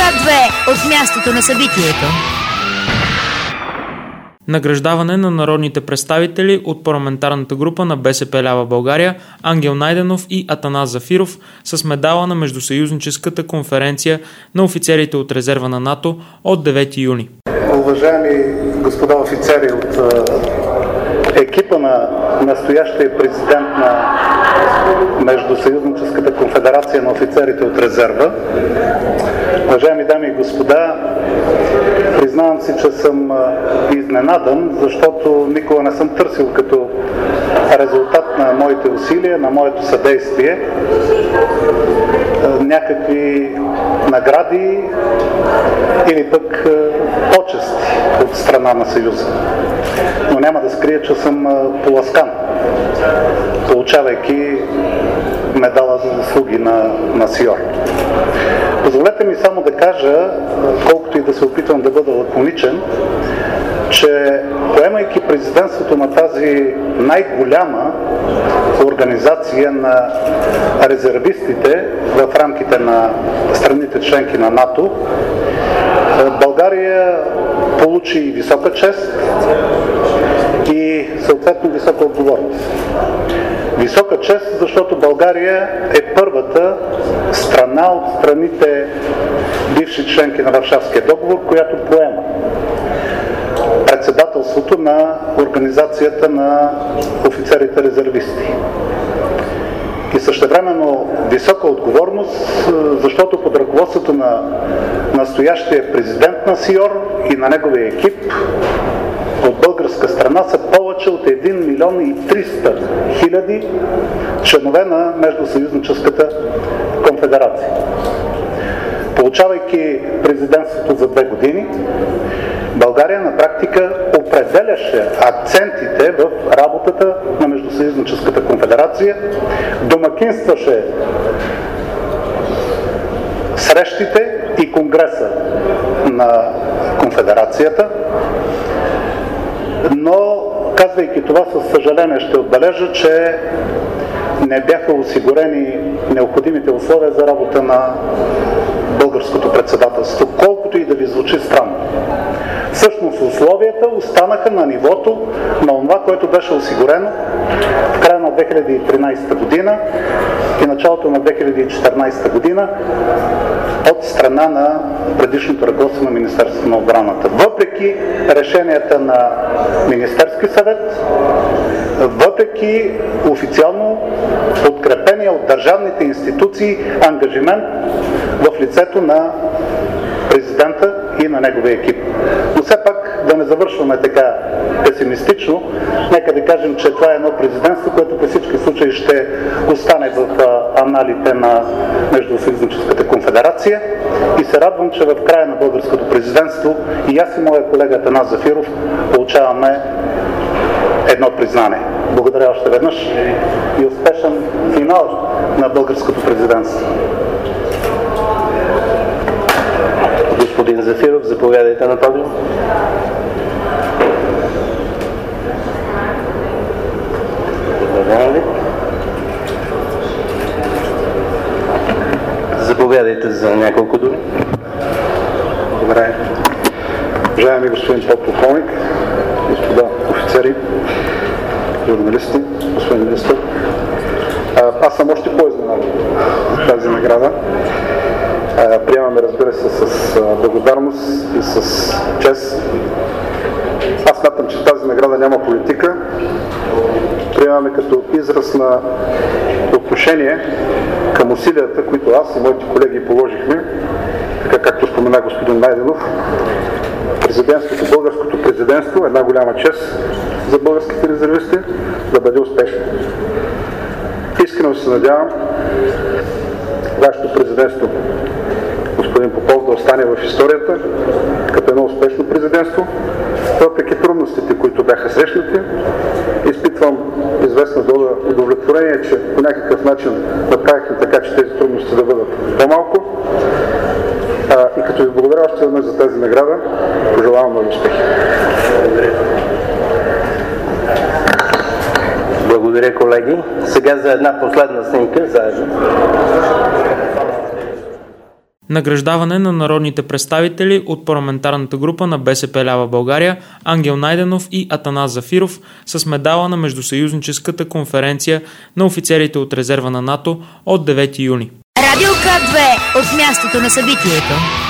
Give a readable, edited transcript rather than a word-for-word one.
Град 2 от мястото на събитието. Награждаване на народните представители от парламентарната група на БСП лява България Ангел Найденов и Атанас Зафиров с медала на Междусъюзническата конференция на офицерите от резерва на НАТО от 9 юни. Уважаеми господа офицери от екипа на настоящия президент на Междусъюзническата конфедерация на офицерите от резерва, уважаеми дами и господа, признавам си, че съм изненадан, защото никога не съм търсил като резултат на моите усилия, на моето съдействие някакви награди или пък почести от страна на Съюза. Но няма да скрия, че съм поласкан, получавайки медала за заслуги на СИОР. Позволете ми само да кажа, колкото и да се опитвам да бъда лаконичен, че поемайки президентството на тази най-голяма организация на резервистите в рамките на страните членки на НАТО, България получи висока чест и съответно висока отговорност. Висока чест, защото България е първата страна от страните бивши членки на Варшавския договор, която поема председателството на Организацията на офицерите резервисти. И същевременно висока отговорност, защото под ръководството на настоящия президент на СИОР и на неговия екип от българска страна са повече от 1 милион и 300 хиляди членове на Междусъюзническата конфедерация. Получавайки президентството за 2 години, България на практика определяше акцентите в работата на Междусъюзническата конфедерация, домакинстваше срещите и конгреса на конфедерацията, но казвайки това със съжаление ще отбележа, че не бяха осигурени необходимите условия за работа на българското председателство, колкото и да ви звучи странно. Всъщност условията останаха на нивото на това, което беше осигурено в края на 2013 година и началото на 2014 година от страна на предишното ръководство на Министерството на отбраната. Въпреки решенията на Министерски съвет, въпреки официално подкрепения от държавните институции ангажимент в лицето на президента и на неговия екип. Но все пак да не завършваме така песимистично, нека да кажем, че това е едно президентство, което при всички случаи ще остане в аналите на Междусъюзническата конфедерация и се радвам, че в края на българското президентство и аз и моя колега Атанас Зафиров получаваме едно признание. Благодаря още веднъж и успешен финал на българското президентство. Господин Зафиров, заповядайте на подиум. Заповядайте за няколко думи. Добре. Уважаеми господин подполковник, господа офицери, журналисти, господин министър, аз съм още по-изненадан за тази награда. Приемаме, разбира се, с благодарност и с чест. Аз смятам, че тази награда няма политика. Приемаме като израз на отношение към усилията, които аз и моите колеги положихме, така както спомена господин Найденов. Българското президентство е една голяма чест за българските резервисти да бъде успешно. Искрено се надявам вашето президентство, господин Попов, да остане в историята като едно успешно президентство. Въпреки трудностите, които бяха срещнати, изпитвам известна доля удовлетворение, че по някакъв начин направихме така, че тези трудности да бъдат по-малко. И като ви благодаря още веднъж за тази награда, пожелавам много успехи. Благодаря, колеги. Сега за една последна снимка заедно. Награждаване на народните представители от парламентарната група на БСП лява България Ангел Найденов и Атанас Зафиров с медала на Междусъюзническата конференция на офицерите от резерва на НАТО от 9 юни. Радио К2 от мястото на събитието.